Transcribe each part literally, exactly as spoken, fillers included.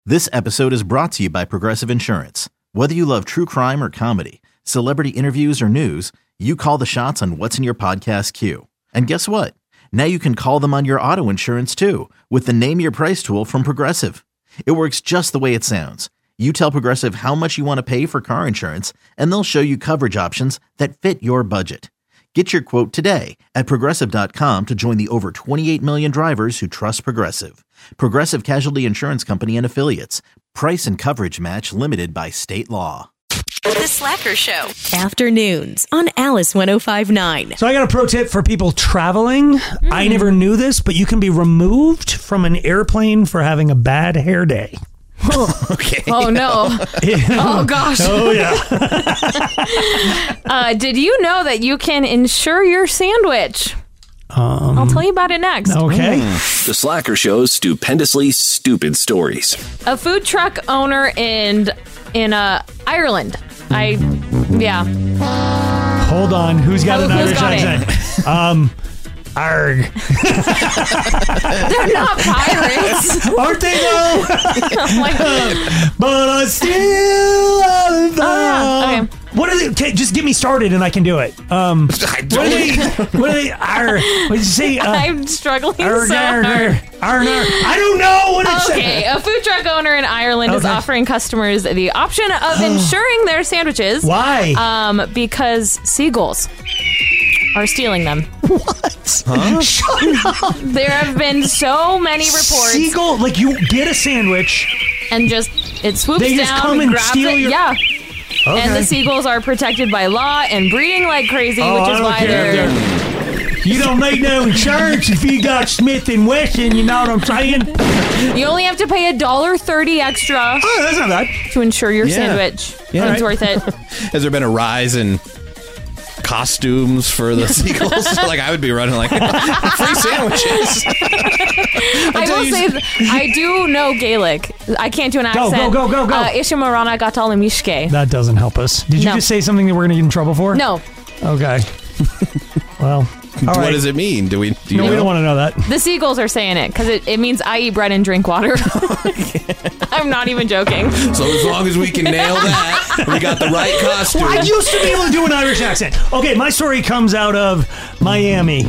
This episode is brought to you by Progressive Insurance. Whether you love true crime or comedy, celebrity interviews or news, you call the shots on what's in your podcast queue. And guess what? Now you can call them on your auto insurance too with the Name Your Price tool from Progressive. It works just the way it sounds. You tell Progressive how much you want to pay for car insurance, and they'll show you coverage options that fit your budget. Get your quote today at Progressive dot com to join the over twenty-eight million drivers who trust Progressive. Progressive Casualty Insurance Company and Affiliates. Price and coverage match limited by state law. The Slacker Show. Afternoons on Alice one oh five point nine. So I got a pro tip for people traveling. Mm. I never knew this, but you can be removed from an airplane for having a bad hair day. Oh, okay. Oh, no. Oh, gosh. Oh, yeah. uh, did you know that you can insure your sandwich? Um, I'll tell you about it next. Okay. Mm. The Slacker Show's stupendously stupid stories. A food truck owner in, in uh, Ireland. I, yeah. Hold on. Who's got Who, an Irish got accent? Um... Arg. They're not pirates. Aren't they, though? Oh my God. But I still love them. Oh, yeah. Okay. What is it? Okay, just get me started and I can do it. Um, what are they? What are they? Arg. What did you say? Uh, I'm struggling arg, so arg, hard. arg, arg, arg. I don't know what it Okay, said. a food truck owner in Ireland is Okay. offering customers the option of insuring their sandwiches. Why? Um, because seagulls are stealing them. What? Huh? Shut up. There have been so many reports. Seagull, like you get a sandwich. And just, it swoops They down, just come and grabs steal it. your- Yeah. Okay. And the seagulls are protected by law and breeding like crazy, Oh, which I is don't why care. they're... You don't need no insurance if you got Smith and Wesson, you know what I'm saying? You only have to pay a dollar thirty extra Oh, that's not bad. to insure your Yeah. sandwich. Yeah. It's worth it. Has there been a rise in costumes for the seagulls? Like, I would be running like, free sandwiches. I will you- say, th- I do know Gaelic. I can't do an Go, accent. go, go, go, go. Uh, Isha Marana Gatal Mishke. That doesn't help us. Did you No. just say something that we're going to get in trouble for? No, Okay. Well, all What right. does it mean? Do we? Do you No, know? we don't want to know that. the seagulls are saying it because it, it means I eat bread and drink water. I'm not even joking. So as long as we can nail that, we got the right costume. Well, I used to be able to do an Irish accent. Okay, my story comes out of Miami.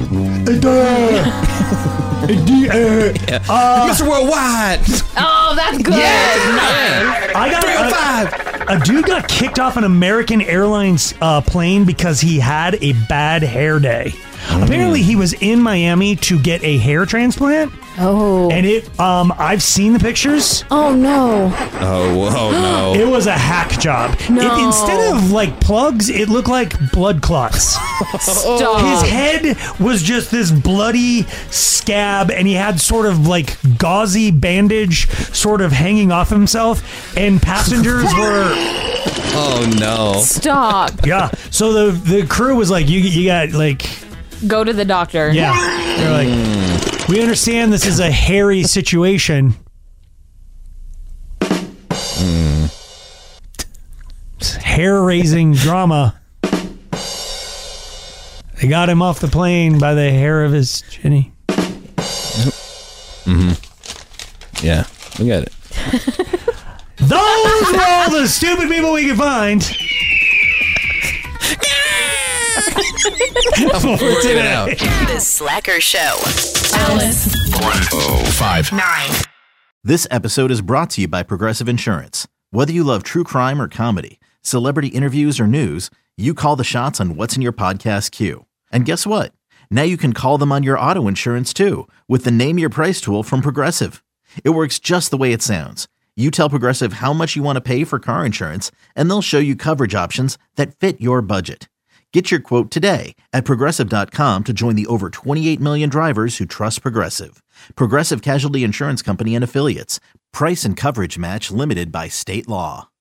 Yeah. Uh, Mister Worldwide. Oh, that's good. Yeah. I got three oh a, five. a dude got kicked off an American Airlines uh, plane because he had a bad hair day. Apparently, he was in Miami to get a hair transplant, Oh. and it. Um, I've seen the pictures. Oh, no. Oh, whoa, no. It was a hack job. No. It, instead of like plugs, it looked like blood clots. Stop. His head was just this bloody scab, and he had sort of like gauzy bandage sort of hanging off himself, and passengers were Oh, no. Stop. yeah. So the the crew was like, you you got like Go to the doctor. yeah. They're like, we understand this is a hairy situation. Hair raising drama. They got him off the plane by the hair of his chinny. Mm-hmm. Yeah, we got it. Those were all the stupid people we could find. We're taking it out. The Slacker Show. Alice. one oh five Nine. This episode is brought to you by Progressive Insurance. Whether you love true crime or comedy, celebrity interviews or news, you call the shots on what's in your podcast queue. And guess what? Now you can call them on your auto insurance too with the Name Your Price tool from Progressive. It works just the way it sounds. You tell Progressive how much you want to pay for car insurance, and they'll show you coverage options that fit your budget. Get your quote today at Progressive dot com to join the over twenty-eight million drivers who trust Progressive. Progressive Casualty Insurance Company and Affiliates. Price and coverage match limited by state law.